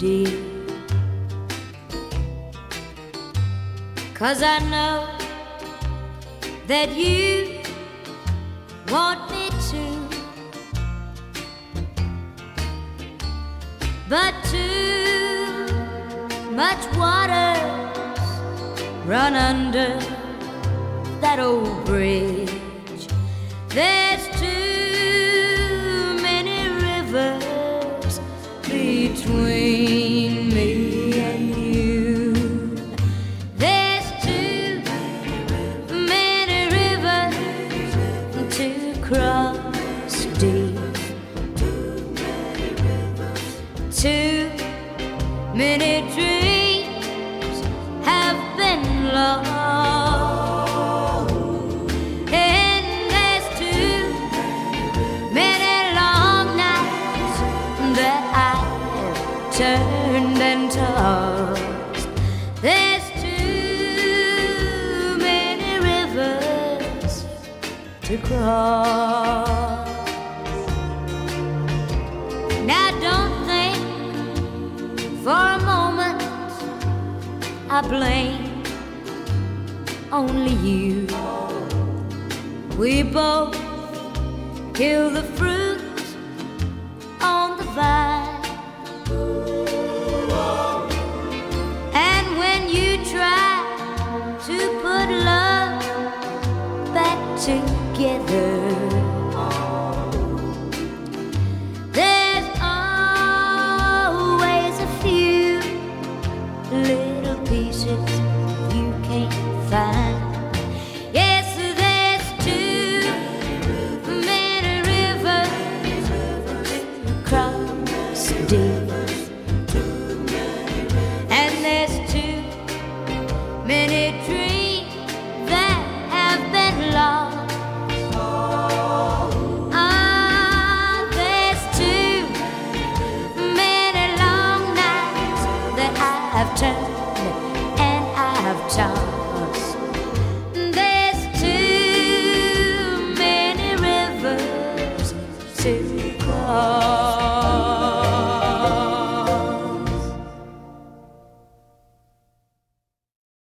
dear. 'Cause I know that you want me to, but too much water's run under that old bridge. There's too many rivers between me and you. There's too many rivers to cross deep. Too many dreams have been lost, and there's too many long nights that I've turned and tossed. There's too many rivers to cross. Now don't think for a moment I blame only you. We both kill the fruit